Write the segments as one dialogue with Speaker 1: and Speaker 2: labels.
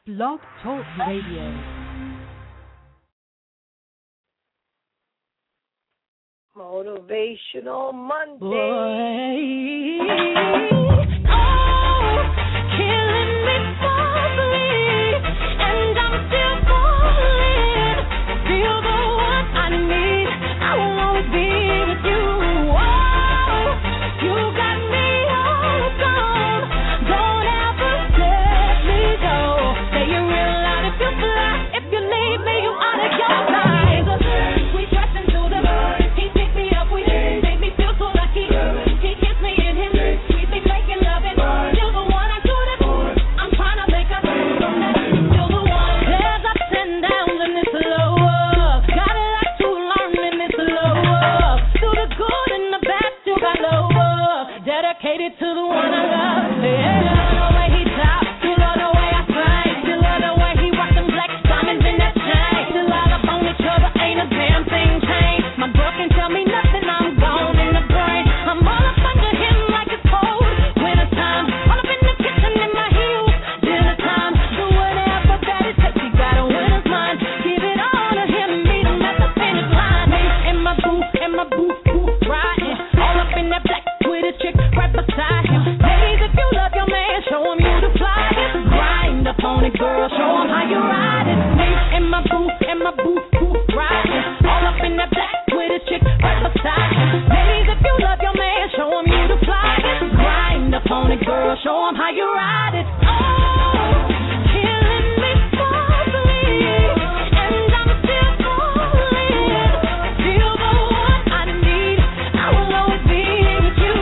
Speaker 1: Blog Talk Radio.
Speaker 2: Motivational Monday.
Speaker 3: Boy. Oh, killing me softly, and I'm still falling. Feel the one I need. I will always be with you. Oh, you got me all gone. Don't ever let me go. Say you're real loud if you fly. If you leave me, you out of your mind. We trust into the Lord. He picked me up. We made me feel so lucky. He kissed me in his sweet me making love and still the one I should have. I'm trying to make up from that. Still the one. There's ups and downs in this low. Got a lot to learn in this low. Through the good and the bad, still got low. Dedicated to the one I love. Yeah. The way he talks, still love the way I sing. Still love the way he rocks them black diamonds in that chain. Still all up on each other, ain't a damn thing changed. My girl can tell me nothing, I'm gone in the brain. I'm all up under him like it's cold. Winter time, all up in the kitchen in my heels. Dinner time, do whatever that it takes. He got a winner's mind. Give it all to him, meet him at the finish line. In my booth, riding. All up in that black with his chick right beside him. Ladies, if you love your man, show him you the flyest. Grind up on it, girl, show him how you ride it. Me in my booth, riding. All up in that black with his chick right beside him. Ladies, if you love your man, show him you the flyest. Grind up on it, girl, show him how you ride it. Oh, killing me softly, and I'm still falling. Feel the one I need. I will always be with you.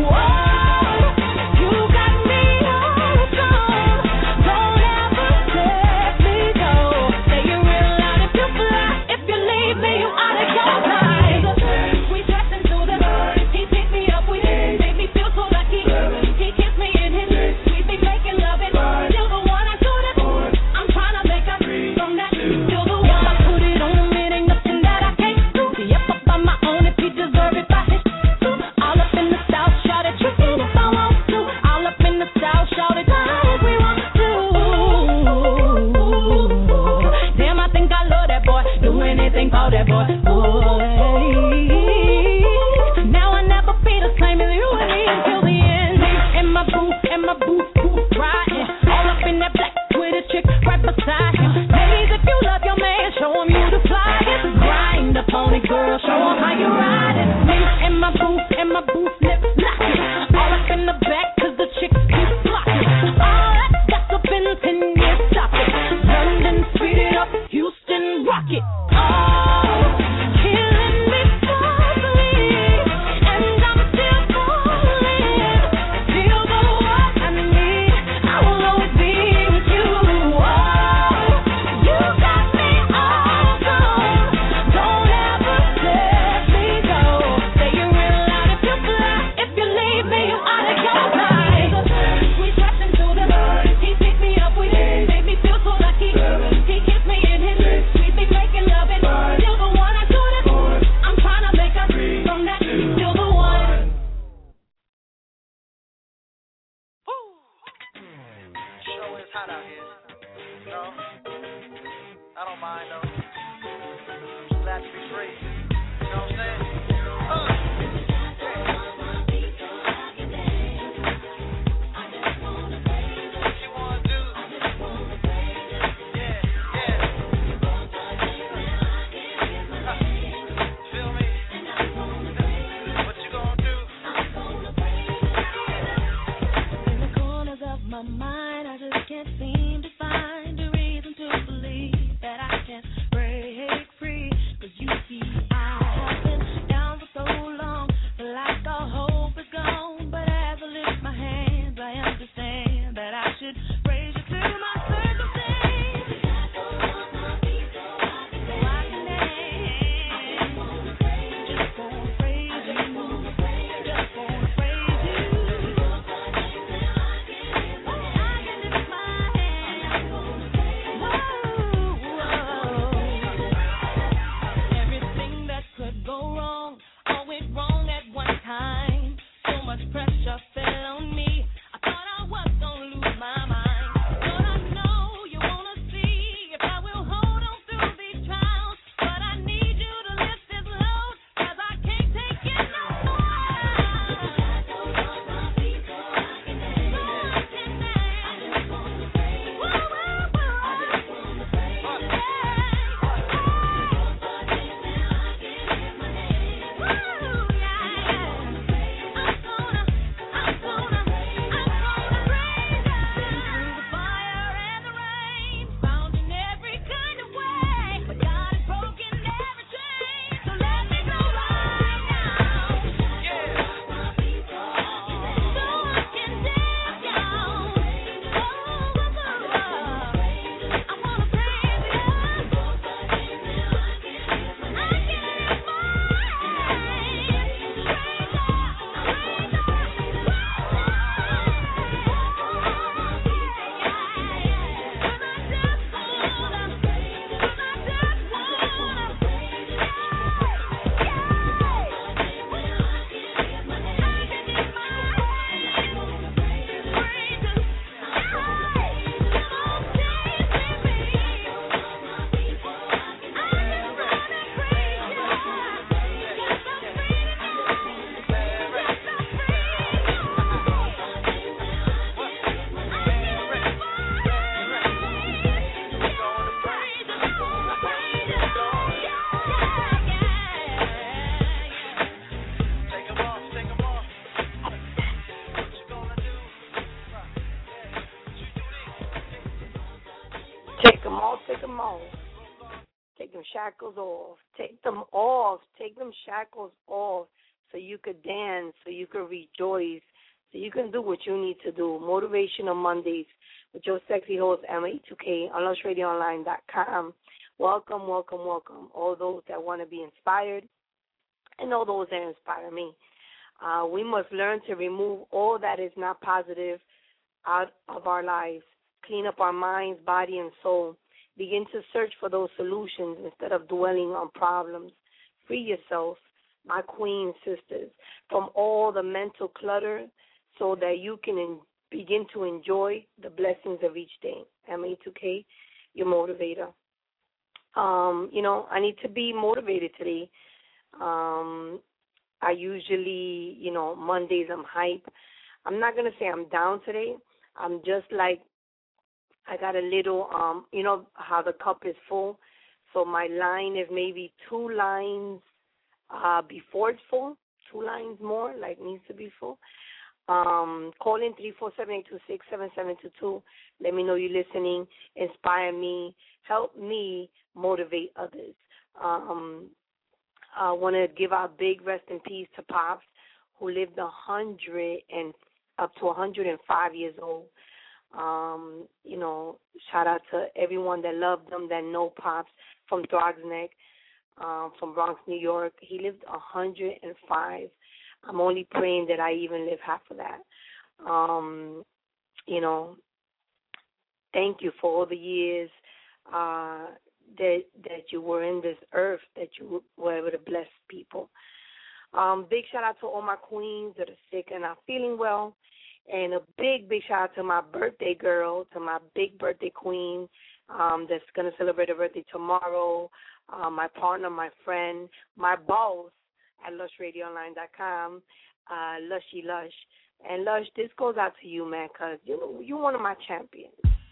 Speaker 3: Oh, you got me all gone. Don't ever let me go. Say you're real loud if you fly. If you leave me, you out of your mind. We dressed into the Lord. He picked me up. We made me feel so lucky. He kissed me in his sweet me making love and still the one I should have. I'm trying to make up from that. Still the one I put it on him. It ain't nothing that I can't do. Yep, up on my own if he deserve it by his too. All up in the style, shout it, tripping if I want to. All up in the style, shout it, like we want to. Damn, I think I love that boy. Do anything for that boy. Now I never be the same as you and me until the end. In my booth, riding. All up in that black with his chick right beside him. Ladies, if you love your man, show him you the flyest. Grind up on it, girl, show him how you ride it. Me in my booth, lips lock it. All up in the back, cause the chicks keep blocking. All that gossip in 10 years, stop it. London, speed it up, Houston, rock it. Oh, killing me softly, and I'm still falling. Feel the one I need. I will always be with you. Oh, you got me all gone. Don't ever let me go. Say you're real loud if you fly. If you leave me, you out of your mind. We dressed into the Lord. He picked me up. We made me feel so lucky. He kissed me in his sweet me making love and still the one I should have. I'm trying to make up from that. Still the one.
Speaker 4: Sure is hot out here. You know? I don't mind though. Just glad to be free. You know what I'm saying? What you wanna do? Yeah. Feel me? What you gonna do?
Speaker 3: In the corners of my mind, I just can't seem to find a reason to believe that I can break free. 'Cause you see, I have been down for so long, feel like all hope is gone. But as I lift my hands, I understand that I should praise you through my circumstance. So I can dance. Just wanna praise you. Just wanna praise you. I can lift my hands.
Speaker 2: off. Take them off. Take them shackles off. Take them off. Take them shackles off so you could dance, so you could rejoice, so you can do what you need to do. Motivational Mondays with your sexy host, MA2K, on LushRadioOnline.com. Welcome, welcome, welcome. All those that want to be inspired and all those that inspire me. We must learn to remove all that is not positive out of our lives. Clean up our minds, body, and soul. Begin to search for those solutions instead of dwelling on problems. Free yourself, my queen sisters, from all the mental clutter so that you can begin to enjoy the blessings of each day. MA2K, your motivator. I need to be motivated today. I usually, Mondays I'm hype. I'm not going to say I'm down today. I'm just like, I got a little, how the cup is full. So my line is maybe 2 lines before it's full, 2 lines more, like needs to be full. Call in 347-826-7722. Let me know you're listening. Inspire me. Help me motivate others. I want to give out big rest in peace to Pops, who lived 100 and up to 105 years old. Shout out to everyone that loved them, that know Pops from Throgs Neck, from Bronx, New York. He lived 105. I'm only praying that I even live half of that. Thank you for all the years that you were in this earth, that you were able to bless people. Big shout out to all my queens that are sick and not feeling well. And a big, big shout out to my birthday girl, to my big birthday queen that's going to celebrate her birthday tomorrow, my partner, my friend, my boss at LushRadioOnline.com, Lushy Lush. And Lush, this goes out to you, man, because you're one of my champions.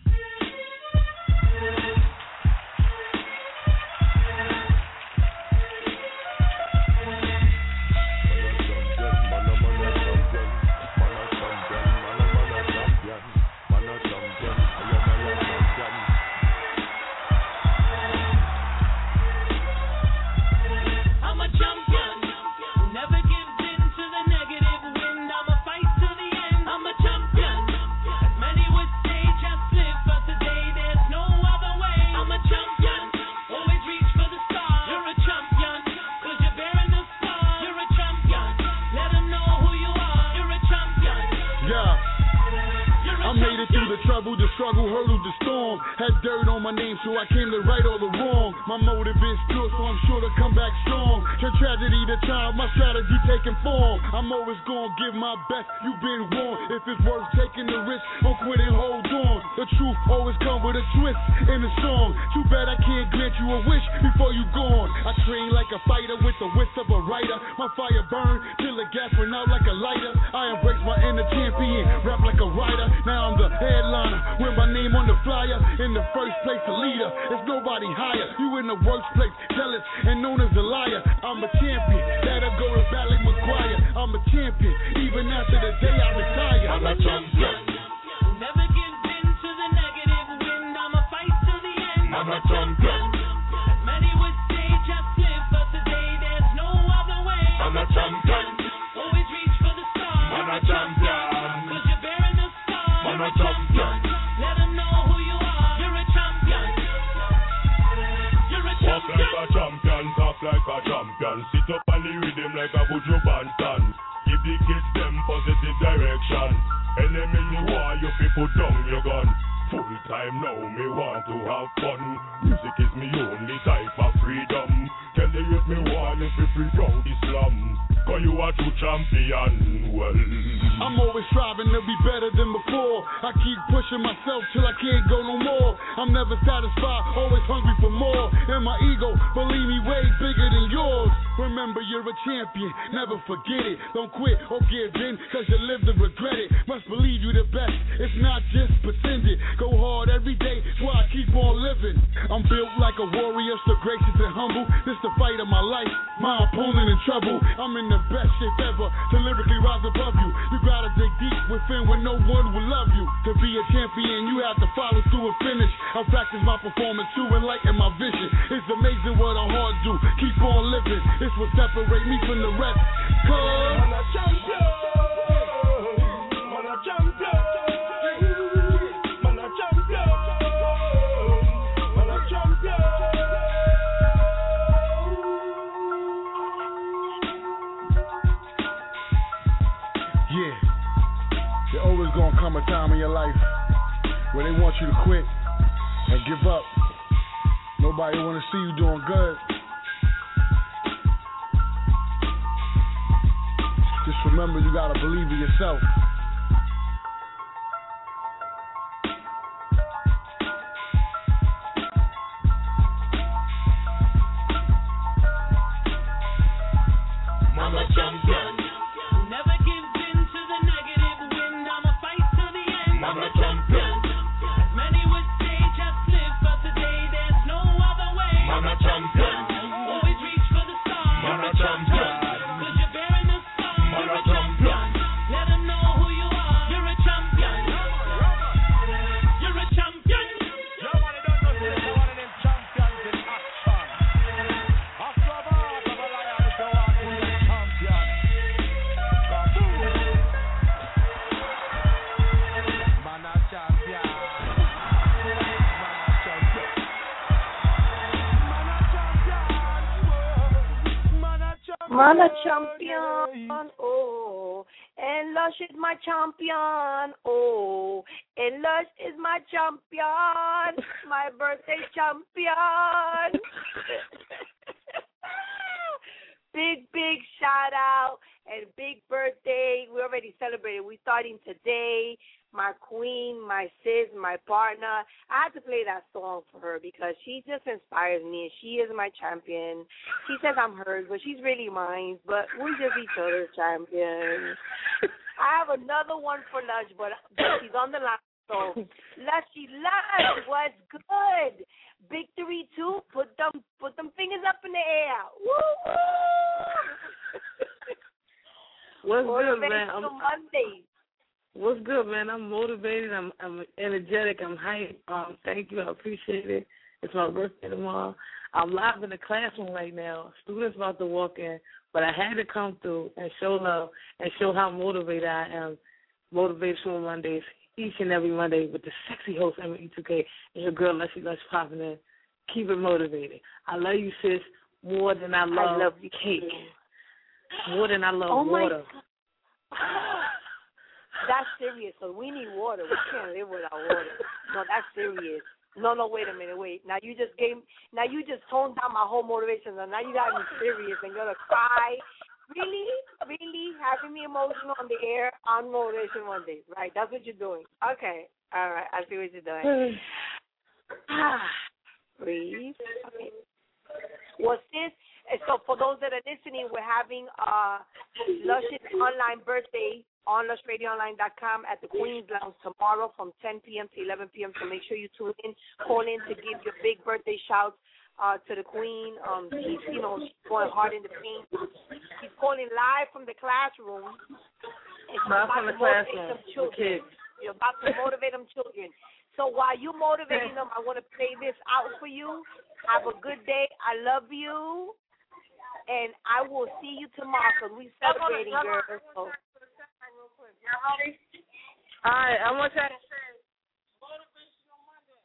Speaker 5: The struggle, hurdled the storm. Had dirt on my name, so I came to right all the wrong. My motive is pure, so I'm sure to come back strong. Turn tragedy to triumph, my strategy taking form. I'm always gonna give my best, you've been warned. If it's worth taking the risk, don't quit and hold on. The truth always comes with a twist in the song. Too bad I can't grant you a wish before you gone. I train like a fighter with the wits of a writer. My fire burn till the gas run out like a lighter. I embrace my inner champion, rap like a writer. Now I'm the headliner with my name on the flyer. In the first place, a leader. There's nobody higher. You in the workplace, jealous and known as a liar. I'm a champion, that'll go to bat like McGuire. I'm a champion, even after the day I retire. I'm a champion.
Speaker 3: Never give in to the negative wind. I'ma fight to the end.
Speaker 5: I'm a champion.
Speaker 3: As many would say, just live for today. There's no other way.
Speaker 5: I'm a champion.
Speaker 3: Always reach for the stars.
Speaker 5: I'm a champion.
Speaker 3: Cause you're bearing the scars.
Speaker 5: I'm a champion.
Speaker 3: Let them know who you are. You're a champion. You're a
Speaker 5: Walk
Speaker 3: champion.
Speaker 5: like a champion, talk like a champion. Sit up on the rhythm like a Buju Banton. Give the kids them positive direction. Enemy me war, you people down your gun. Full time now, me want to have fun. Music is me only type of freedom. Tell the youth me want you to free from Islam. Cause you are true champion, well I'm always striving to be better than before. I keep pushing myself till I can't go no more. I'm never satisfied, always hungry for more. And my ego, believe me, way bigger than yours. Remember you're a champion, never forget it. Don't quit or give in, cause you live to regret it. Must believe you the best, it's not just pretended. Go hard every day, that's why I keep on living. I'm built like a warrior, so gracious and humble. This the fight of my life, my opponent in trouble. I'm in the best shape ever to lyrically rise above you. You gotta dig deep
Speaker 6: within when no one will love you. To be a champion, you have to follow through and finish. I practice my performance to enlighten my vision. It's amazing what a heart do. Keep on living. It's what separate me from the rest. Cause I'm a champion. I'm a champion. I'm a champion. I'm a champion. Yeah. There's always gonna come a time in your life where they want you to quit and give up. Nobody wanna see you doing good. Just remember, you gotta believe in yourself.
Speaker 3: Mama champion. Never gives in to the negative wind. I'ma fight to the end. Mama champion. As many would say, just live for today. There's no other way. Mama champion. Always reach for the stars. Mama champion. Cause you're bearing the scar. You're a champion. Let them know who you are. You're a champion. You're a champion.
Speaker 7: Nobody don't know this. You're one of them champions in action. After a bar of a lion, so on, who's a champion? Man a champion.
Speaker 2: Man a champion, oh, and Lush is my champion, oh, and Lush is my champion, my birthday champion. Big shout out and big birthday. We already celebrated. We're starting today. My queen, my sis, my partner. I had to play that song for her because she just inspires me, and she is my champion. She says I'm hers, but she's really mine. But we're just each other's champion. I have another one for Lush, but she's on the line. So, Lushy, what's good? Victory 2, put them fingers up in the air. Woo woo!
Speaker 8: What's good, man?
Speaker 2: Monday.
Speaker 8: What's good, man? I'm motivated. I'm energetic. I'm hyped. Thank you. I appreciate it. It's my birthday tomorrow. I'm live in the classroom right now. Students about to walk in, but I had to come through and show love and show how motivated I am. Motivational Mondays, each and every Monday with the sexy host, ME2K, and your girl, Leslie Lush, popping in. Keep it motivated. I love you, sis, more than I love cake. More than I love water.
Speaker 2: That's serious, so we need water. We can't live without water. No, that's serious. No, wait a minute, wait. Now you just toned down my whole motivation, and now you got me serious and gonna cry. Really having me emotional on the air on Motivation Mondays, right? That's what you're doing. Okay, all right, I see what you're doing. Breathe. Okay. What's this? So for those that are listening, we're having Lush's online birthday on lushradioonline.com at the Queen's Lounge tomorrow from 10 p.m. to 11 p.m. So make sure you tune in, call in to give your big birthday shouts to the Queen. She's going hard in the paint. She's calling live from the classroom. And she's about to motivate some children. You're about to motivate them children. So while you're motivating them, I want to play this out for you. Have a good day. I love you. And I will see you tomorrow because we're celebrating, girls. So.
Speaker 8: All right, I'm going to try to say
Speaker 2: Motivational Monday.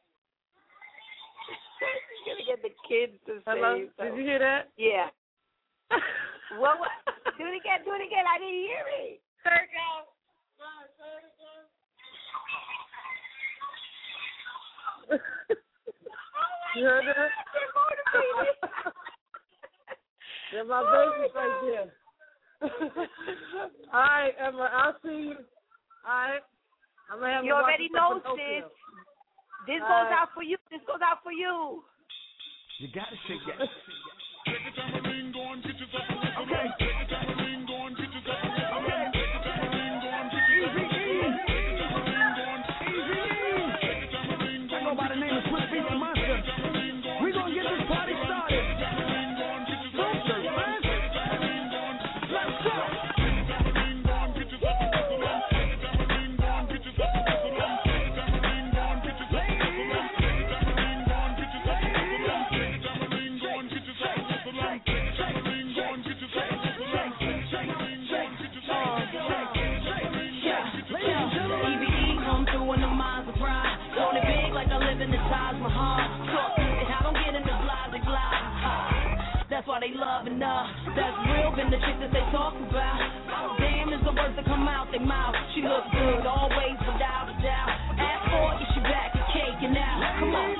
Speaker 2: You're going to get the kids to say.
Speaker 8: Hello?
Speaker 2: So.
Speaker 8: Did you hear that?
Speaker 2: Yeah. What? Do it again. I didn't hear it.
Speaker 8: There it goes. You heard that?
Speaker 2: They're motivated.
Speaker 8: They're my babies right there. All right, Emma, I'll see you. All right. I'm gonna have
Speaker 2: you already know, sis. This goes out for you.
Speaker 7: You gotta shake that.
Speaker 6: Take a tambourine, go and get yourself a listen. Okay. Take a tambourine, go and get yourself a listen. Okay. Take a tambourine, go and get yourself a listen. Take a tambourine, go and take a tambourine, go. I go by the name of Swiss Beats Monster. We gonna get this party started. Let's go.
Speaker 3: and that's real than the chick that they talk about. Damn is the words that come out their mouth. She looks good always without a doubt. Ask for it, she back to cake and now. Come on.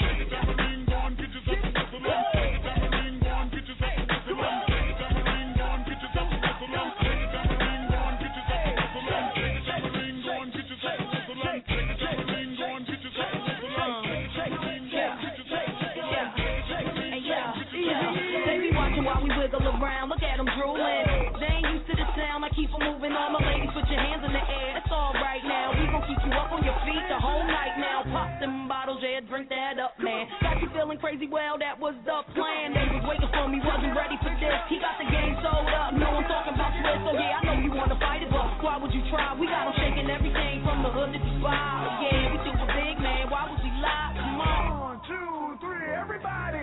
Speaker 3: While we wiggle around, look at them drooling. They ain't used to the sound, I keep them moving on. My ladies, put your hands in the air, it's all right now. We gon' keep you up on your feet the whole night now. Pop them bottles, yeah, drink that up, man. Got you feeling crazy, well, that was the plan. They was waiting for me, wasn't ready for this. He got the game sold up, no, I'm talking about Swiss. So yeah, I know you wanna fight it, but why would you try? We got them shaking everything from the hood to Dubai. Yeah, we super big, man, why would we lie? Come on.
Speaker 7: 1, 2, 3, everybody.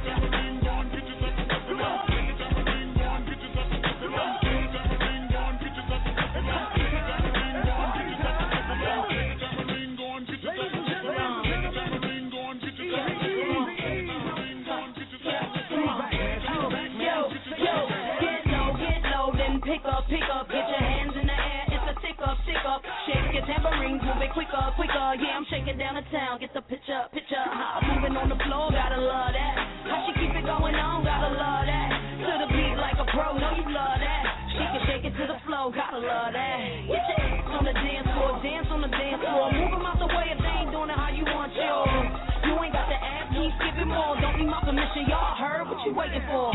Speaker 3: Pick up, get your hands in the air, it's a tick up, shake your tambourines, move it quicker, yeah, I'm shaking down the town, get the picture, how I'm moving on the floor, gotta love that, how she keep it going on, gotta love that, to the beat like a pro, know you love that, she can shake it to the flow, gotta love that, get your ass on the dance floor, move them out the way if they ain't doing it how you want yours, you ain't got to ask, keep skipping more, don't need my permission, y'all heard what you waiting for.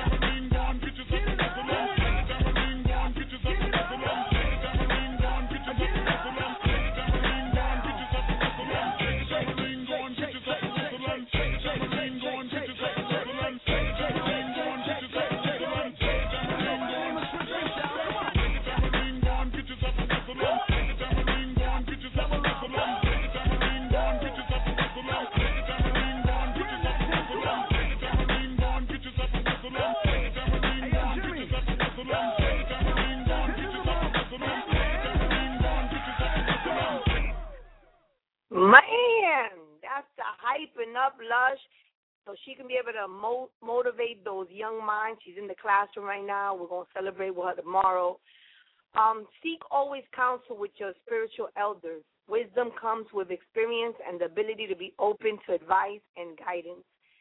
Speaker 2: Man, that's the hyping up Lush so she can be able to motivate those young minds. She's in the classroom right now. We're going to celebrate with her tomorrow. Seek always counsel with your spiritual elders. Wisdom comes with experience and the ability to be open to advice and guidance.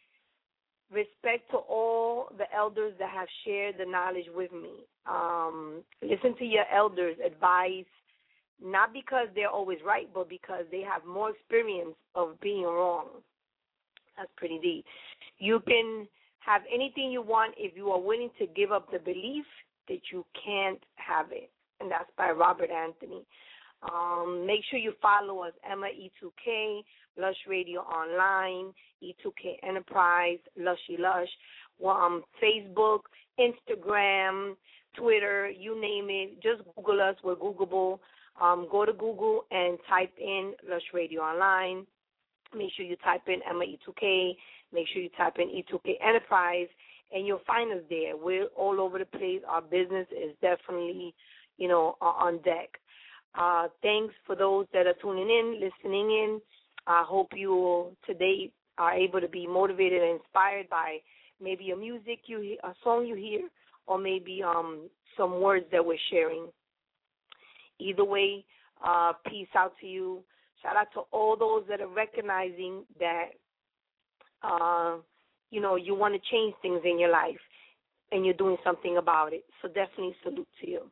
Speaker 2: Respect to all the elders that have shared the knowledge with me. Listen to your elders' advice, not because they're always right, but because they have more experience of being wrong. That's pretty deep. You can have anything you want if you are willing to give up the belief that you can't have it. And that's by Robert Anthony. Make sure you follow us, Emma E2K, Lush Radio Online, E2K Enterprise, Lushy Lush, Facebook, Instagram, Twitter, you name it. Just Google us. We're Googleable. Go to Google and type in Lush Radio Online. Make sure you type in Emma E2K. Make sure you type in E2K Enterprise, and you'll find us there. We're all over the place. Our business is definitely, on deck. Thanks for those that are tuning in, listening in. I hope you today are able to be motivated and inspired by maybe a music you hear, a song you hear, or maybe some words that we're sharing. Either way, peace out to you. Shout out to all those that are recognizing that, you want to change things in your life and you're doing something about it. So definitely salute to you.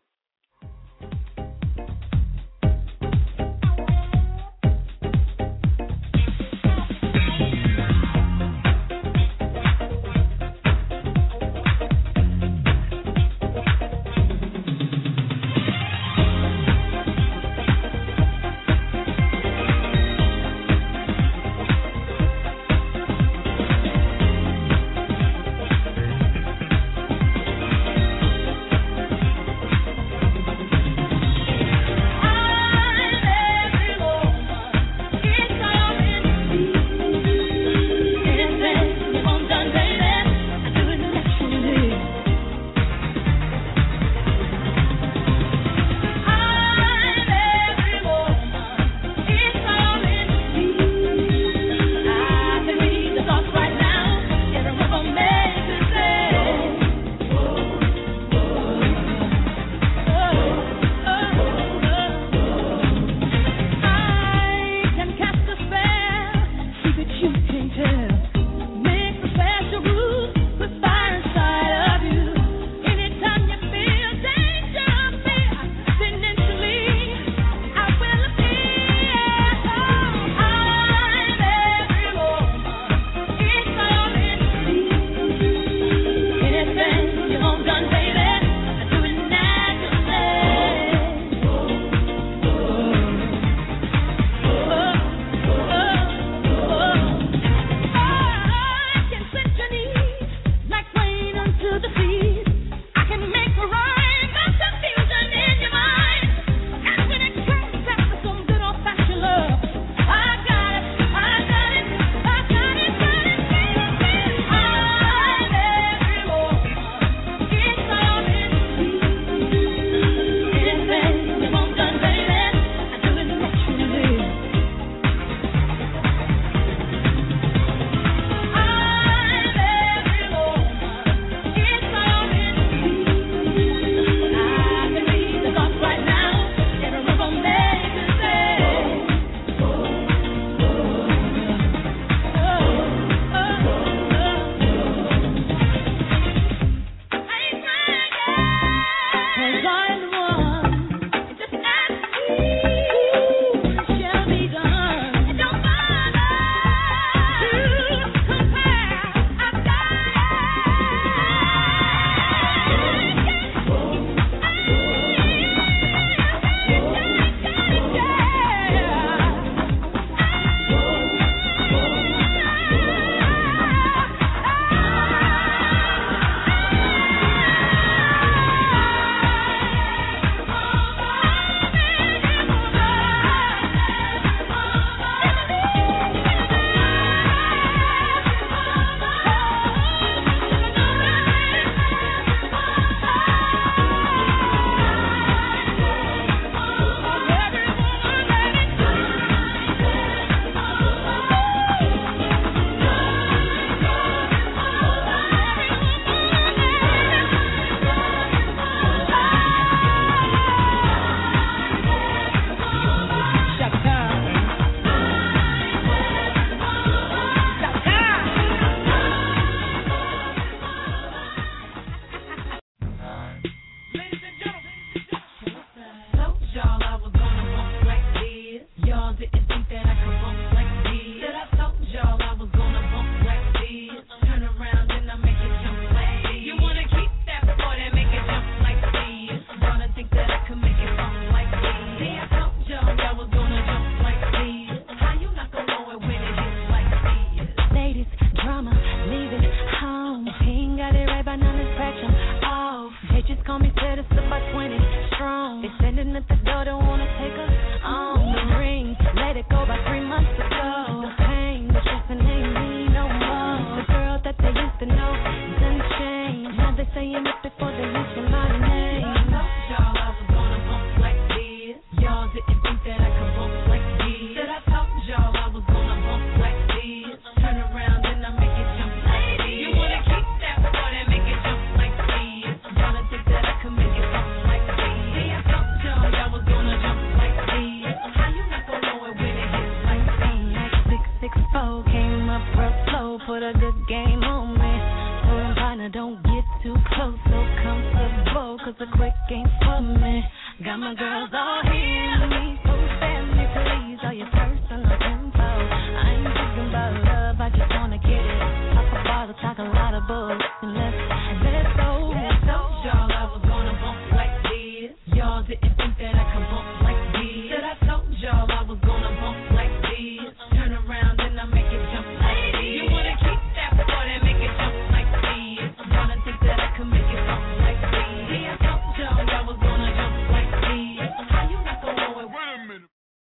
Speaker 3: up real slow, put a good game on me. So I'm partner, don't get too close, so comfortable, cause a quick ain't for me. Got my girls all here with me, so stand me please, all your personal info. I ain't thinking about love, I just wanna get it. Pop a bottle, talk a lot of bull, and let's go. Y'all, I was gonna bump like this. Y'all didn't think that I could bump like this. Said I told y'all I was gonna bump like this. Turn around and I make it jump like this. You wanna keep that boy and make it jump like this. I'm gonna think that I can make it bump like this. Yeah, I told y'all I was gonna jump like this. How you not gonna know it? Wait a minute.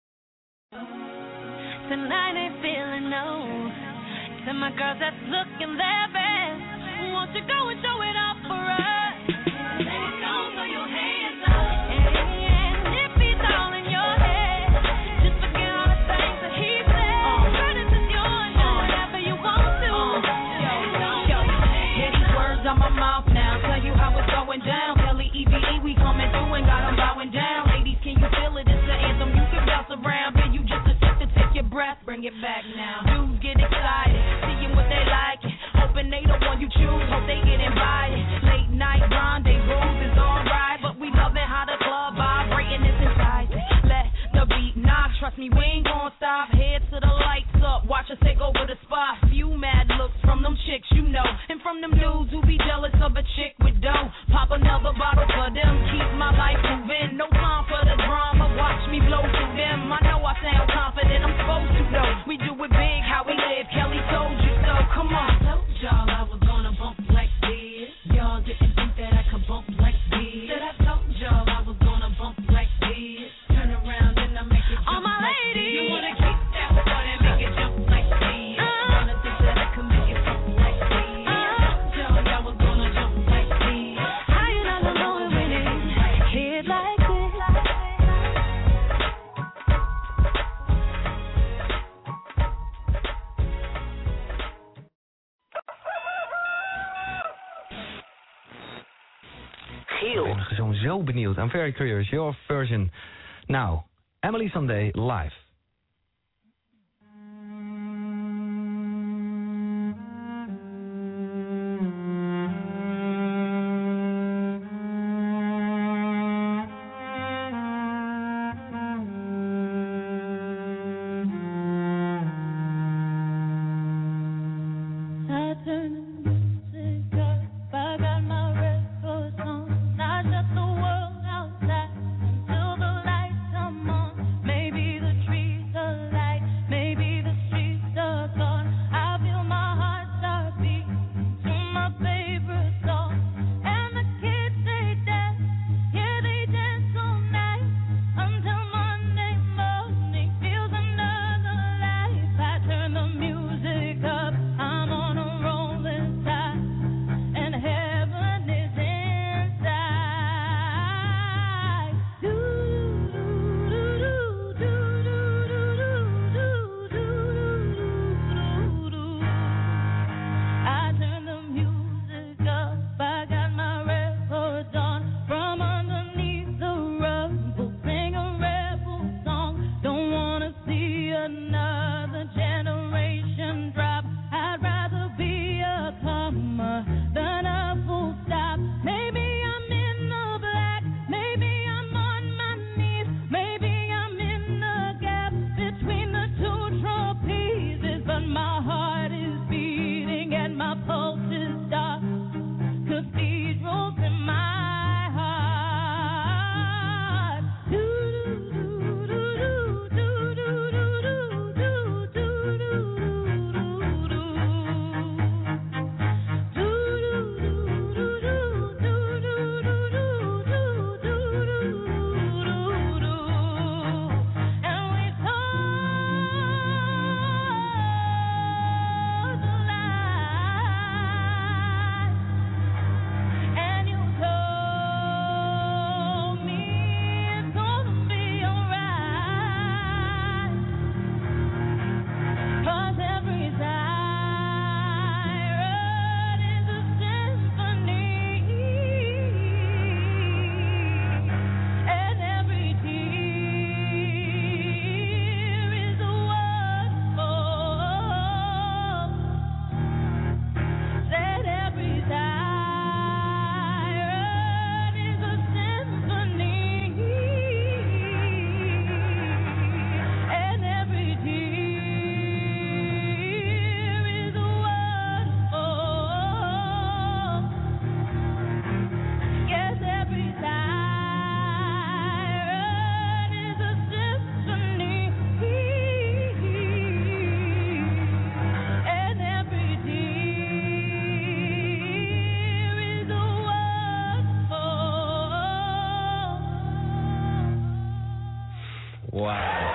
Speaker 3: Tonight ain't feeling no. To my girls that's looking their best, won't you go and show it off for us? Let it go, throw your hands up. And if he's all in your head, just forget all the things that he said. Credit is yours, do whatever you want to. Yo, hear these words on my mouth now. Tell you how it's going down. Kelly, EVE, we coming through and got them bowing down. Ladies, can you feel it? It's the anthem you can bounce around. Then you just attempt to take your breath, bring it back now. Dudes get excited, seeing what they like. Hoping they the one you choose, hope they get invited. Late night rendezvous is alright, but we loving how the club vibrating is enticing. Let the beat knock, trust me, we ain't gonna stop. Head to the lights up, watch us take over the spot. Few mad looks from them chicks, you know, and from them dudes who be jealous of a chick with dough. Pop another bottle for them, keep my life moving. No time for the drama, watch me blow through them. I know I sound confident, I'm supposed to know. We do it big, how we live, Kelly told you so. Come on. Y'all, I was gonna bump like this. Y'all didn't think that I could bump like this. Said I told y'all I was gonna bump like this. Turn around and I make it jump. All my ladies, you wanna keep that one and make it jump like this. Wanna think that I can make it jump like this. Y'all was gonna jump like this. How you not know it when it hit like this?
Speaker 9: Ik ben zo benieuwd. I'm very curious. Your version now. Emily Sandé live.
Speaker 3: I'm on a rolling
Speaker 9: Wow.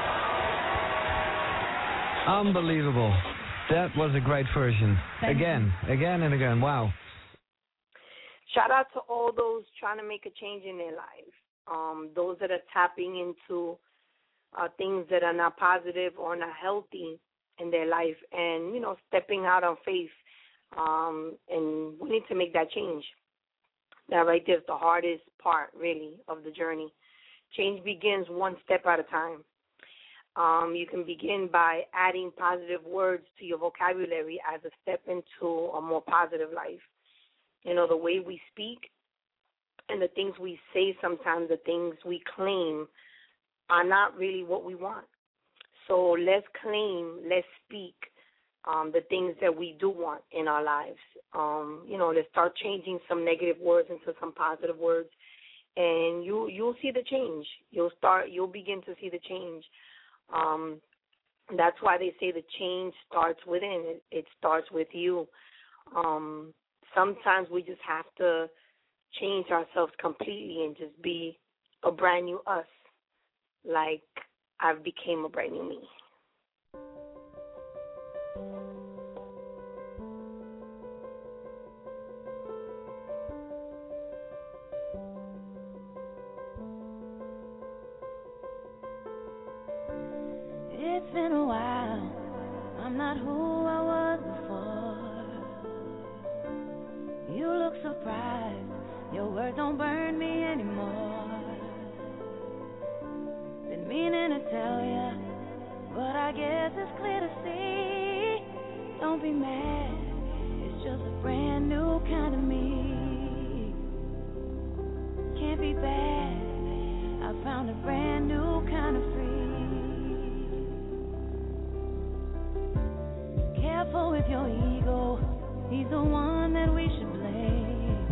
Speaker 9: Unbelievable. That was a great version. Again and again. Wow.
Speaker 2: Shout out to all those trying to make a change in their life. Those that are tapping into things that are not positive or not healthy in their life, and stepping out on faith. And we need to make that change. That right there is the hardest part, really, of the journey. Change begins one step at a time. You can begin by adding positive words to your vocabulary as a step into a more positive life. The way we speak and the things we say sometimes, the things we claim, are not really what we want. So let's claim, let's speak the things that we do want in our lives. Let's start changing some negative words into some positive words, and you'll see the change. You'll begin to see the change. That's why they say the change starts within. It starts with you. Sometimes we just have to change ourselves completely and just be a brand new us, like I've became a brand new me.
Speaker 3: It's been a while, I'm not who I was before. You look surprised, your words don't burn me anymore. Been meaning to tell ya, but I guess it's clear to see. Don't be mad, it's just a brand new kind of me. Can't be bad, I found a brand new kind of free. Careful with your ego, he's the one that we should blame.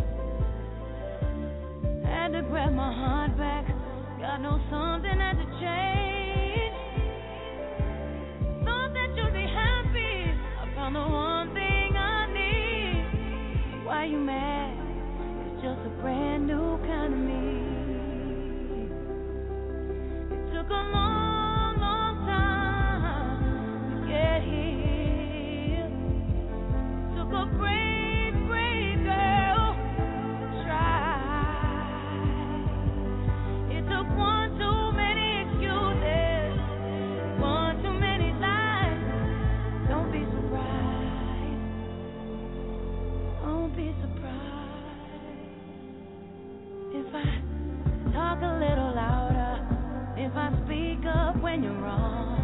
Speaker 3: Had to grab my heart back, God knows something had to change. Thought that you'd be happy, I found the one thing I need. Why you mad? It's just a brand new kind of me. It took a long, long time to get here. A brave, brave girl tried. It took one too many excuses, one too many lies. Don't be surprised. Don't be surprised if I talk a little louder, if I speak up when you're wrong,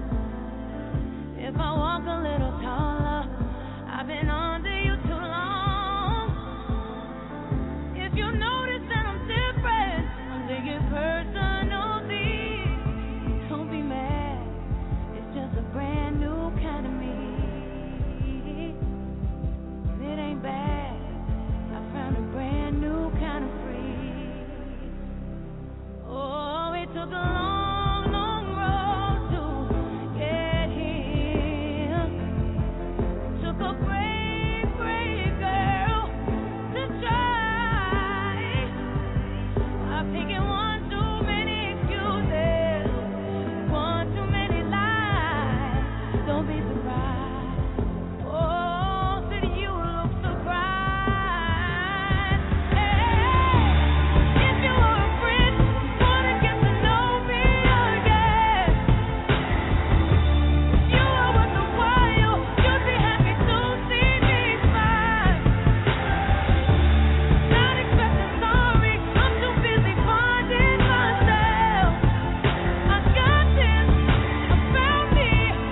Speaker 3: if I walk a little taller. I've been under you too long. If you notice that I'm different, I'm taking personally. Don't be mad, it's just a brand new kind of me. It ain't bad, I found a brand new kind of free. Oh, it took a long, long road to get here. Took a brave, brave girl to try. I've taken one too many excuses, one too many lies. Don't be surprised. Oh, said you look surprised. Hey, if you were a friend, wanna get to know me again. If you were worth a while, you'd be happy to see me smile. Not expecting sorry, I'm too busy finding myself. I got this, I found me,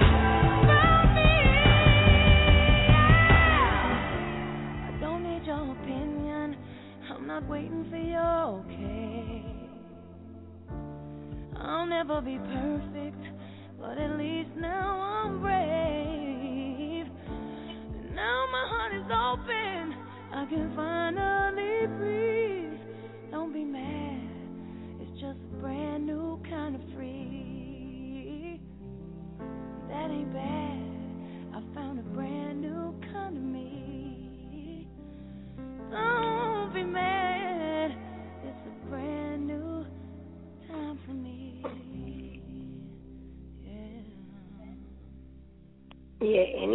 Speaker 3: yeah. I don't need your opinion, I'm not waiting for your okay. I'll never be perfect, but at least now I'm brave. And now my heart is open, I can finally breathe. Don't be mad, it's just a brand new kind of free. That ain't bad, I found a brand new kind of me. Don't be mad, it's a brand new time for me.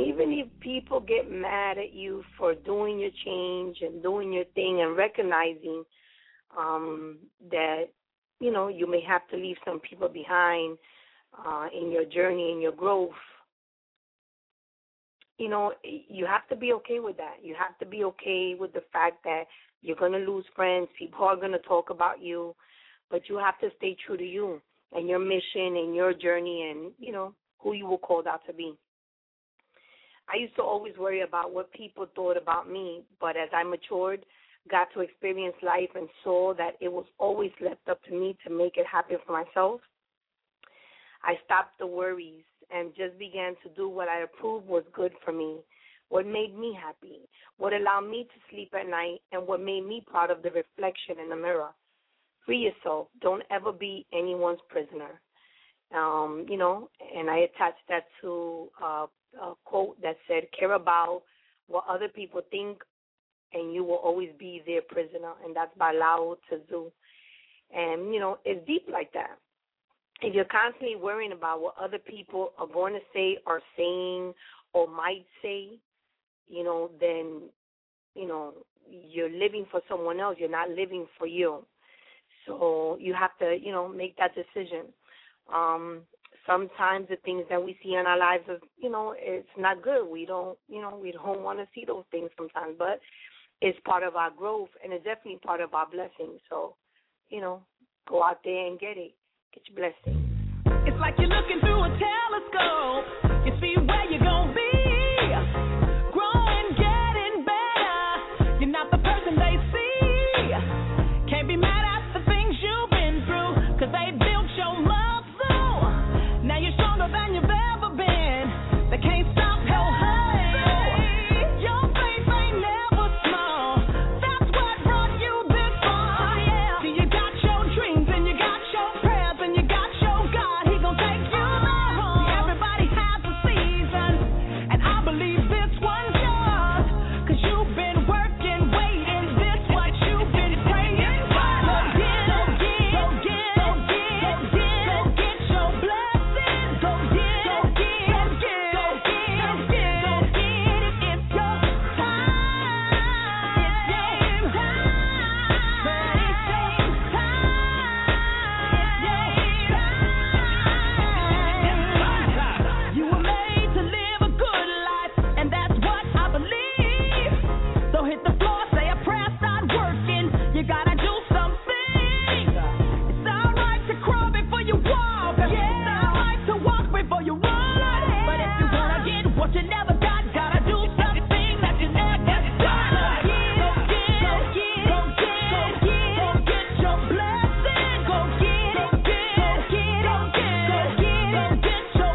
Speaker 2: even if people get mad at you for doing your change and doing your thing and recognizing that, you know, you may have to leave some people behind in your journey, in your growth, you know, you have to be okay with that. You have to be okay with the fact that you're going to lose friends. People are going to talk about you, but you have to stay true to you and your mission and your journey and, you know, who you were called out to be. I used to always worry about what people thought about me, but as I matured, got to experience life and saw that it was always left up to me to make it happen for myself, I stopped the worries and just began to do what I approved was good for me, what made me happy, what allowed me to sleep at night, and what made me proud of the reflection in the mirror. Free yourself. Don't ever be anyone's prisoner. You know, and I attached that to a quote that said, care about what other people think and you will always be their prisoner, and that's by Lao Tzu. And, you know, it's deep like that. If you're constantly worrying about what other people are going to say or saying or might say, you know, then, you know, you're living for someone else. You're not living for you. So you have to, you know, make that decision. Sometimes the things that we see in our lives, is, you know, it's not good. We don't, you know, we don't want to see those things sometimes, but it's part of our growth and it's definitely part of our blessing. So, you know, go out there and get it. Get your blessing.
Speaker 3: It's like you're looking through a telescope. You see where you're going to be. Growing, getting better. You're not the person they see. Can't be mad at the things you've been through, 'cause they built your muscle. Now you're stronger than you've ever been. They can't stop your hustle. Your faith ain't never small. That's what brought you this far. Yeah. See, you got your dreams and you got your prayers and you got your God. He gon' take you there. See, everybody has a season, and I believe this one's yours, 'cause you've been working, waiting. This what you've been praying for. So get your blessing. Go get it. It's your time. It's your time. You were made to live a good life, and that's what I believe. So hit the floor, say a prayer, start working. You gotta do something. It's alright to crawl before you walk. It's alright to walk before you run. But if you wanna get what you never got, gotta do something that you never done. Go get your blessing. Go get your blessing. It's your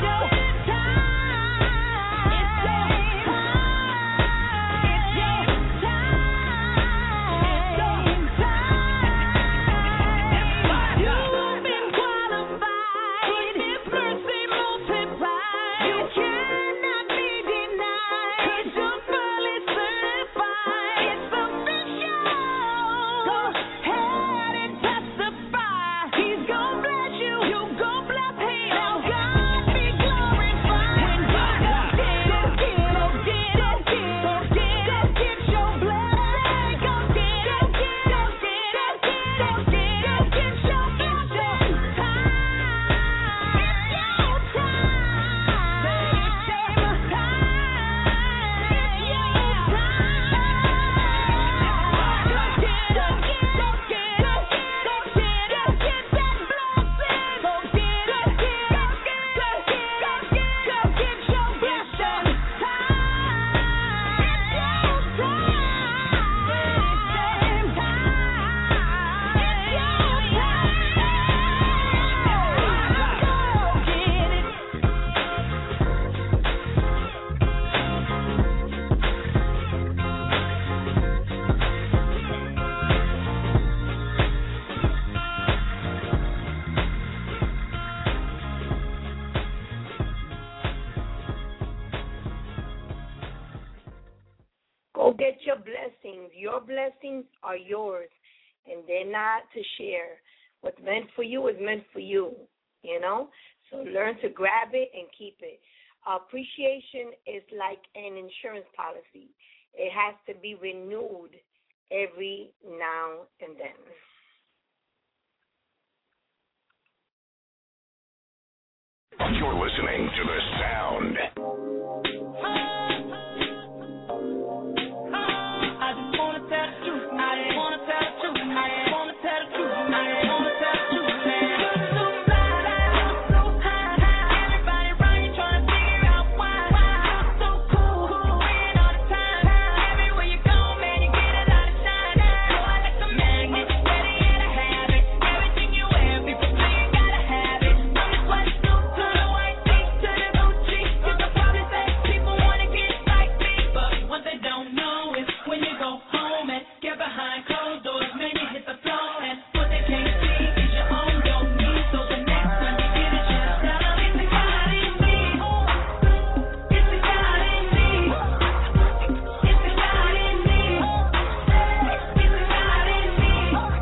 Speaker 3: time. You've been qualified. His mercy multiplied. You cannot be denied. 'Cause you're fully certified. It's official. Go ahead and testify. He's gonna bless you. You gon' bless him. Now God be glorified. When you go get your blessing. Go get your blessing. Go get your
Speaker 2: Go get your blessings. Your blessings are yours, and they're not to share. What's meant for you is meant for you, you know? So learn to grab it and keep it. Appreciation is like an insurance policy. It has to be renewed every now and then.
Speaker 10: You're listening to the sound.
Speaker 3: I just wanna tell the truth. I just wanna tell the truth. I just wanna tell the truth. I just wanna tell the truth. So fly, so high. Everybody around you trying to figure out why. So cool, winning all the time. Everywhere you go, man, you get a lot of shine. So I like the magnet, ready to have it. Everything you wear, people say you gotta have it. From the sweatsuit to the white tee to the Gucci, you can probably say people wanna get like me, but what they don't know is when you go home and get behind closed doors, man, you hit the floor, and what they can't see is your own your needs. So the next time you get a chance, tell them it's the God in me. It's the God in me. It's the God in me. It's the God in me.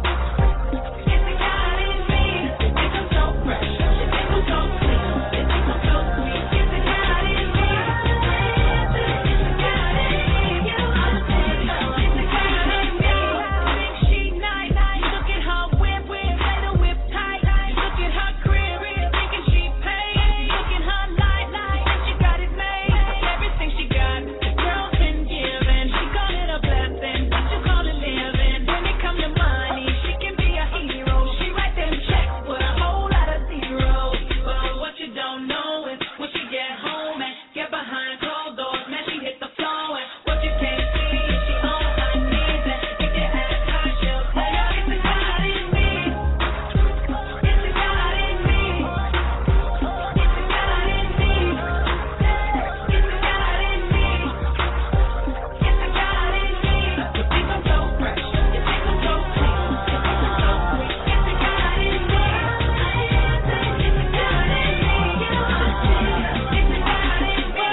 Speaker 3: It's the God in me. You think I'm so fresh. You think I'm so clean. You think I'm so sweet. It's the God in me. It's the God in me. You understand? It's the God in me. Think she nice. Look at her whip, play the whip tight. Look at her crib, thinking she paid. Look at her life, and she got it made. Everything she got, the girl's been given. She call it a blessing, but you call it living. When it come to money, she can be a hero. She write them checks with a whole lot of zeros. But what you don't know is when she get home and get behind closed doors, man, she hit the floor. And what you can't see is she on her knees, and if you ask her, she'll tell you it's the God in me. It's the God in me. It's the God in me. It's the God in me. It's the God in me. You think I'm so fresh. You think I'm so clean. You think I'm so sweet. It's the God in me. It's the God in me. You understand? It's the God in me.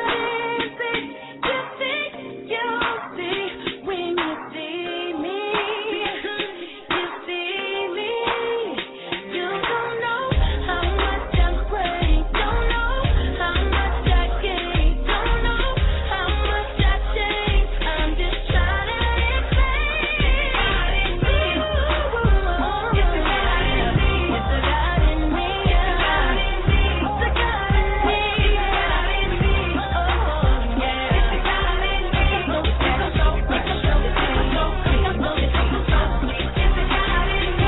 Speaker 3: You see when you see me. You see me. You don't know how much I'm praying. Don't know how much I gain. Don't know how much I change. I'm just trying to explain. It's the God in me. It's the God in me. It's the God in me. It's the God in me. Oh yeah. It's the God in me. I'm so fresh. I'm so clean. I'm so sweet. It's the God in me. It's the God in me.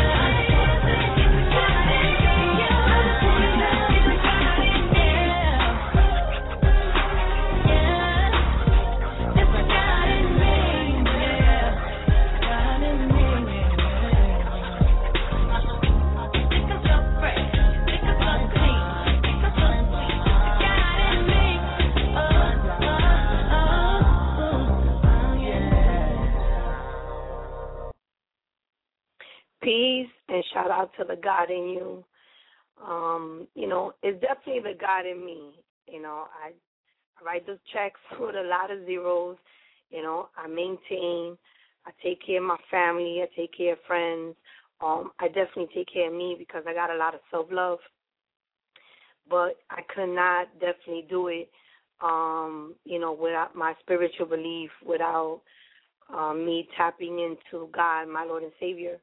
Speaker 2: Peace and shout out to the God in you. It's definitely the God in me. I write those checks with a lot of zeros. I maintain. I take care of my family. I take care of friends. I definitely take care of me because I got a lot of self-love. But I could not definitely do it, without my spiritual belief, without me tapping into God, my Lord and Savior.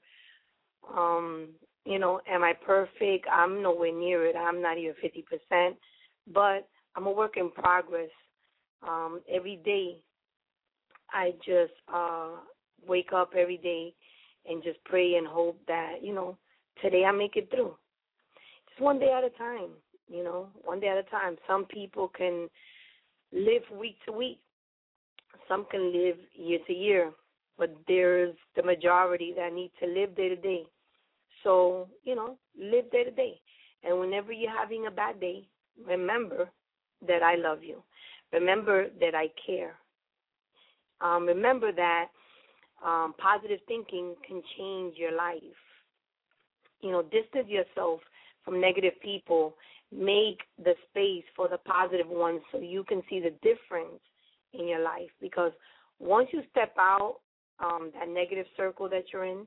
Speaker 2: Am I perfect? I'm nowhere near it. I'm not even 50%, but I'm a work in progress. Every day, I just wake up every day and just pray and hope that, today I make it through. Just one day at a time, one day at a time. Some people can live week to week. Some can live year to year. But there's the majority that need to live day to day. So, live day to day. And whenever you're having a bad day, remember that I love you. Remember that I care. Remember that positive thinking can change your life. Distance yourself from negative people. Make the space for the positive ones so you can see the difference in your life. Because once you step out that negative circle that you're in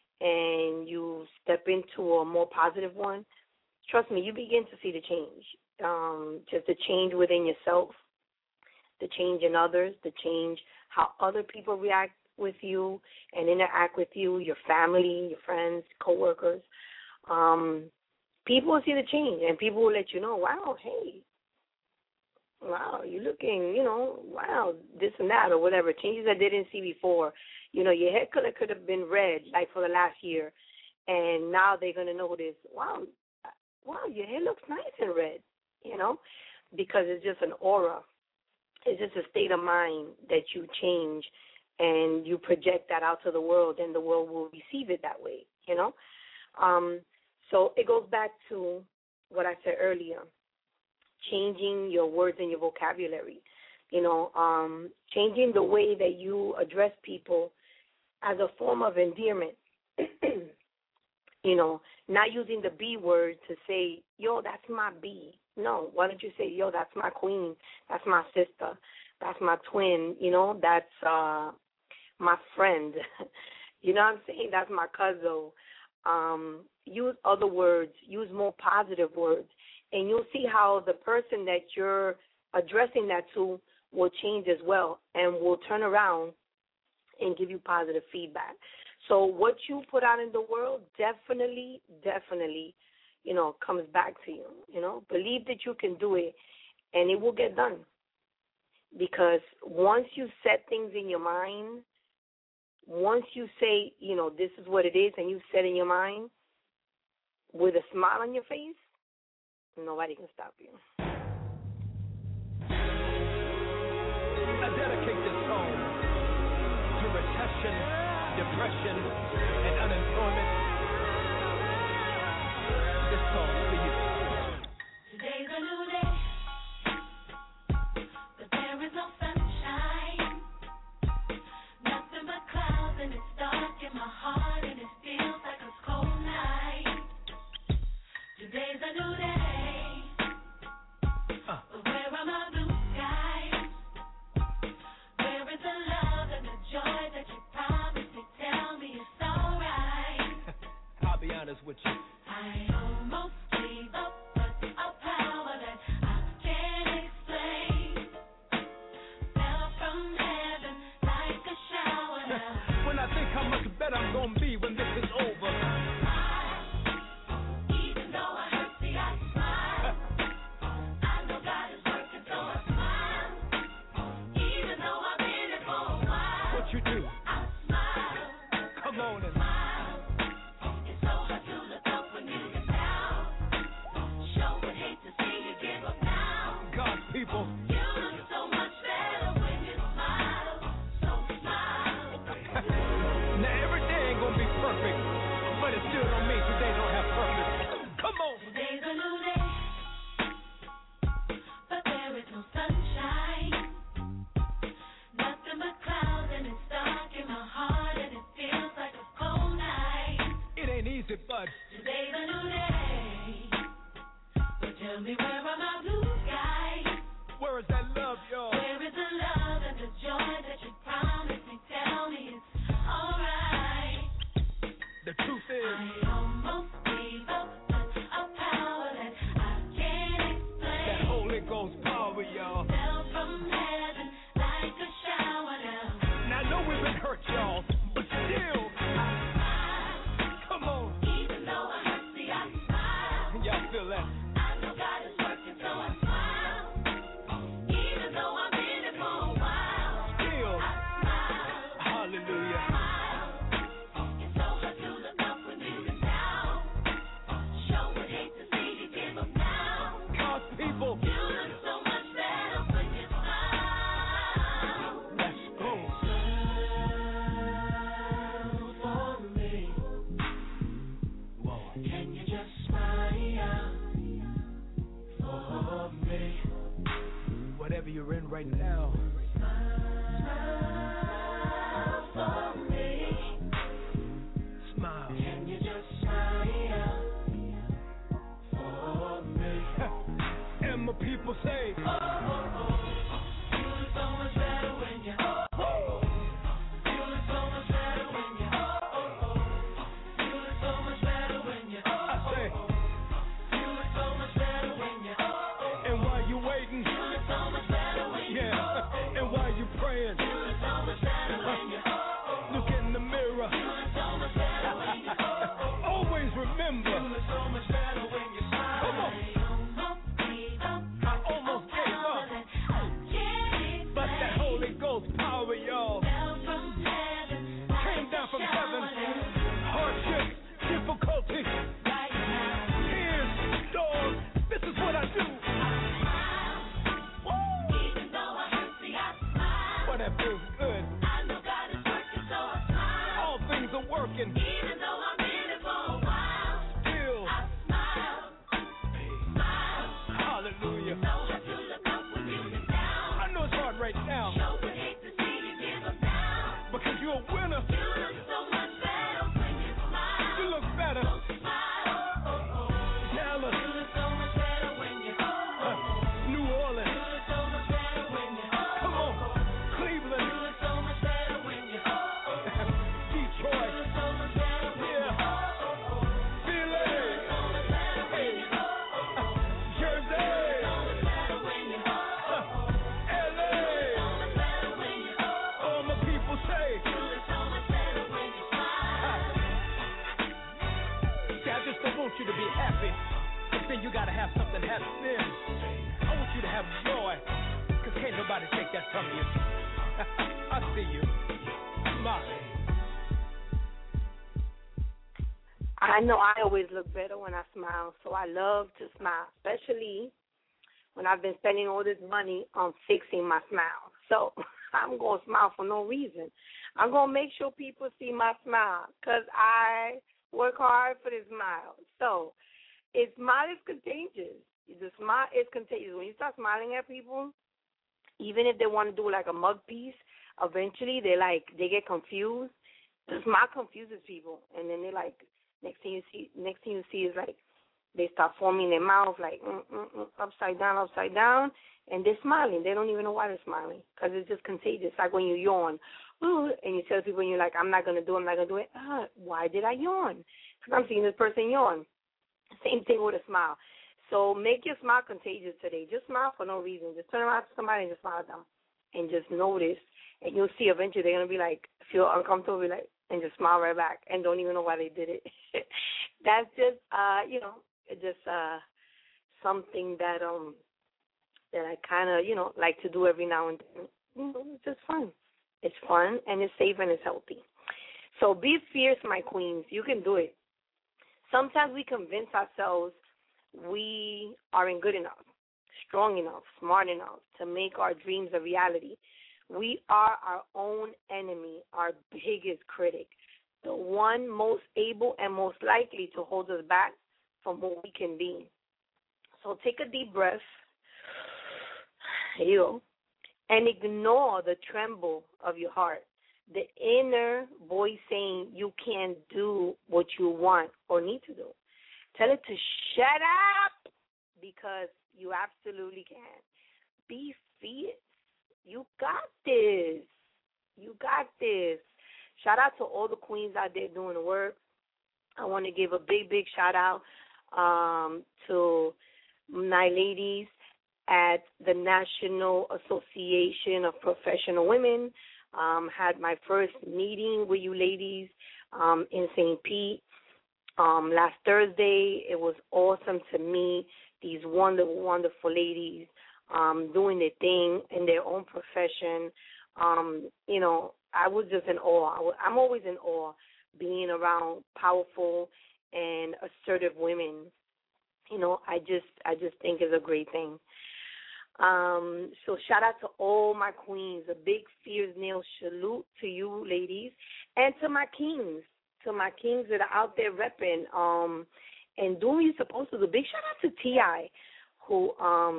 Speaker 2: and you step into a more positive one, trust me, you begin to see the change. just the change within yourself, the change in others, the change how other people react with you and interact with you, your family, your friends, coworkers. People will see the change, and people will let you know, wow, hey, wow, you're looking, wow, this and that or whatever, changes I didn't see before. Your hair color could have been red like for the last year, and now they're going to notice, wow, your hair looks nice in red, because it's just an aura. It's just a state of mind that you change, and you project that out to the world, and the world will receive it that way, So it goes back to what I said earlier, changing your words and your vocabulary, changing the way that you address people as a form of endearment, not using the B word to say, yo, that's my B. No, why don't you say, yo, that's my queen, that's my sister, that's my twin, that's my friend. You know what I'm saying? That's my cousin. Use other words, use more positive words, and you'll see how the person that you're addressing that to will change as well and will turn around and give you positive feedback. So what you put out in the world definitely, comes back to you, Believe that you can do it, and it will get done. Because once you set things in your mind, once you say, this is what it is, and you set in your mind with a smile on your face, nobody can stop you.
Speaker 11: I dedicate this song to recession, depression, and unemployment. This song for you.
Speaker 3: Today's a new day, but there is no sunshine. Nothing but clouds, and it's dark in my heart, and it feels like a cold night. Today's a new day, but where are my blue skies? Where is the love and the joy that you promised me? Tell me it's alright.
Speaker 11: I'll be honest with you.
Speaker 3: I almost gave up, but a power that I can't explain fell from heaven like a shower.
Speaker 11: When I think how much better I'm gonna be when this is over.
Speaker 3: Even though I hurt, see, I smile. I know God is working, so I smile. Even though I've been here for a while.
Speaker 11: What you do?
Speaker 3: I smile.
Speaker 11: Come on and
Speaker 3: smile. It's so hard to look up when you get down. Sure would hate to see you give up now.
Speaker 11: God's people.
Speaker 3: You look so much better when you smile. So smile.
Speaker 11: Now every day ain't gonna be perfect, but it still don't mean today don't have purpose. Come on.
Speaker 3: Today's a new day, but there is no sunshine. Nothing but clouds, and it's dark in my heart, and it feels like a cold night.
Speaker 11: It ain't easy, but
Speaker 3: Today's a new day, but tell me, where are my blue skies?
Speaker 11: where is that love, y'all?
Speaker 3: Where is the love and the joy that you promised me? Tell me it's alright.
Speaker 11: The truth is,
Speaker 3: I almost gave up, but a power that I can't explain
Speaker 11: that Holy Ghost power, y'all.
Speaker 3: fell from heaven like a shower now.
Speaker 11: Now I know we've been hurt, y'all, but still, come on.
Speaker 3: Even though I hurt, see, I smile.
Speaker 11: Y'all feel that?
Speaker 3: I know God is working, so I smile. Even though I've been here for a while,
Speaker 11: Still,
Speaker 3: I smile.
Speaker 11: hallelujah.
Speaker 3: It's so hard to look up when you get down. Sure would hate to see you give up now.
Speaker 11: God's people,
Speaker 3: You look so much better when you smile.
Speaker 11: let's go.
Speaker 3: For me, can you just smile for me?
Speaker 11: Whatever you're in right now,
Speaker 3: Smile for me.
Speaker 11: smile.
Speaker 3: Can you just smile for me?
Speaker 11: And my people say,
Speaker 3: You look so much better when you. You look so much better when you. You look so much better when you.
Speaker 11: I say,
Speaker 3: You look so much better when you.
Speaker 11: come to you. I see you. Smiling.
Speaker 2: I know I always look better when I smile, so I love to smile, especially when I've been spending all this money on fixing my smile. So I'm going to smile for no reason. I'm going to make sure people see my smile because I work hard for this smile. So smile is contagious. The smile is contagious. When you start smiling at people, even if they want to do like a mug piece, eventually they get confused. The smile confuses people, and then they like, next thing you see is like they start forming their mouth like upside down, and they're smiling. They don't even know why they're smiling because it's just contagious. Like when you yawn, and you tell people, and you're like, I'm not gonna do it. Why did I yawn? Because I'm seeing this person yawn. Same thing with a smile. So make your smile contagious today. Just smile for no reason. Just turn around to somebody and just smile at them, and just notice. And you'll see eventually they're gonna be like, feel uncomfortable, be like, and just smile right back, and don't even know why they did it. That's just something that I kind of like to do every now and then. It's just fun. It's fun and it's safe and it's healthy. So be fierce, my queens. You can do it. Sometimes we convince ourselves we aren't good enough, strong enough, smart enough to make our dreams a reality. We are our own enemy, our biggest critic, the one most able and most likely to hold us back from what we can be. So take a deep breath, and ignore the tremble of your heart, the inner voice saying you can't do what you want or need to do. Tell it to shut up because you absolutely can. Be fierce. You got this. You got this. Shout out to all the queens out there doing the work. I want to give a big, big shout out to my ladies at the National Association of Professional Women. Had my first meeting with you ladies in St. Pete last Thursday. It was awesome to meet these wonderful, wonderful ladies doing their thing in their own profession. I was just in awe. I'm always in awe being around powerful and assertive women. I just think it's a great thing. So shout out to all my queens. A big fierce nail salute to you ladies and to my kings that are out there repping and doing what you're supposed to do. Big shout out to T.I., who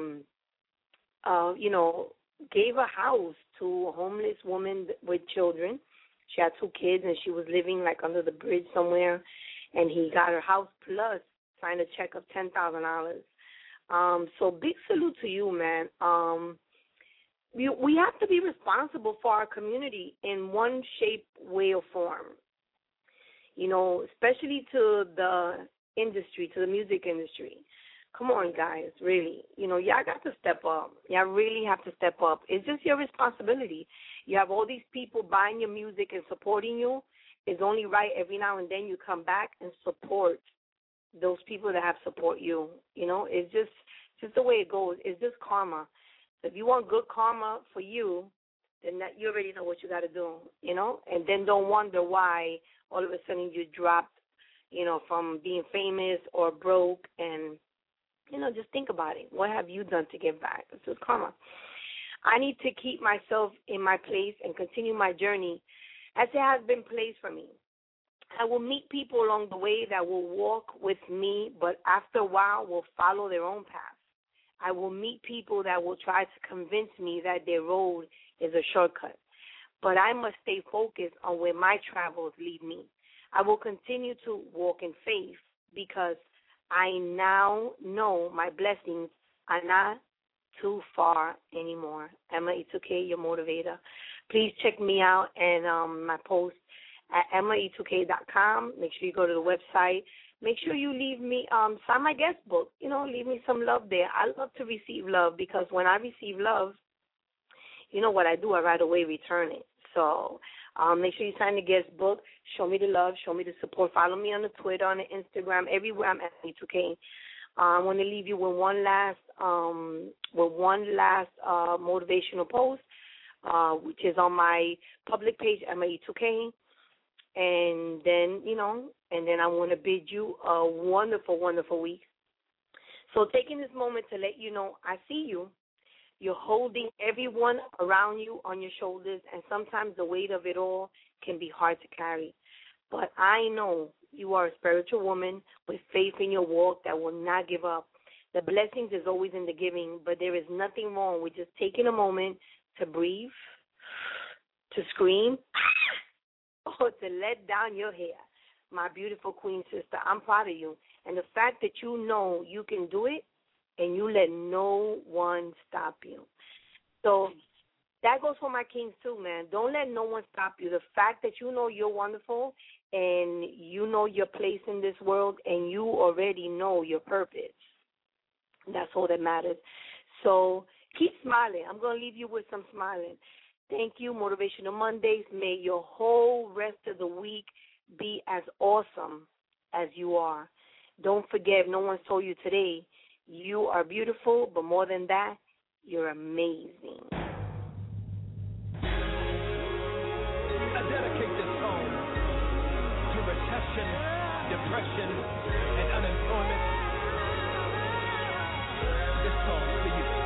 Speaker 2: gave a house to a homeless woman with children. She had 2 kids, and she was living like under the bridge somewhere, and he got her house plus signed a check of $10,000. So big salute to you, man. We have to be responsible for our community in one shape, way, or form. Especially to the industry, to the music industry. Come on, guys, really. Y'all got to step up. Y'all really have to step up. It's just your responsibility. You have all these people buying your music and supporting you. It's only right every now and then you come back and support those people that have support you. It's just the way it goes. It's just karma. If you want good karma for you, then you already know what you got to do, and then don't wonder why all of a sudden you dropped, from being famous or broke. And, just think about it. What have you done to give back? It's just karma. I need to keep myself in my place and continue my journey as it has been placed for me. I will meet people along the way that will walk with me, but after a while will follow their own path. I will meet people that will try to convince me that their road is a shortcut, but I must stay focused on where my travels lead me. I will continue to walk in faith because I now know my blessings are not too far anymore. Emma E2K, your motivator. Please check me out and my post at EmmaE2K.com. Make sure you go to the website. Make sure you leave me, sign my guest book. Leave me some love there. I love to receive love because when I receive love, what I do, I right away return it. So make sure you sign the guest book. Show me the love. Show me the support. Follow me on the Twitter, on the Instagram, everywhere. I'm at E2K. I want to leave you with one last motivational post. which is on my public page, MAE2K. And then, I want to bid you a wonderful, wonderful week. So taking this moment to let you know, I see you. You're holding everyone around you on your shoulders, and sometimes the weight of it all can be hard to carry. But I know you are a spiritual woman with faith in your walk that will not give up. The blessings is always in the giving, but there is nothing wrong with just taking a moment to breathe, to scream, or to let down your hair. My beautiful queen sister, I'm proud of you. And the fact that you know you can do it and you let no one stop you. So that goes for my kings too, man. Don't let no one stop you. The fact that you know you're wonderful and you know your place in this world and you already know your purpose, that's all that matters. So keep smiling. I'm going to leave you with some smiling. Thank you, Motivational Mondays. May your whole rest of the week be as awesome as you are. Don't forget, if no one's told you today, you are beautiful, but more than that, you're amazing.
Speaker 11: I dedicate this song to recession, depression, and unemployment. This song for you.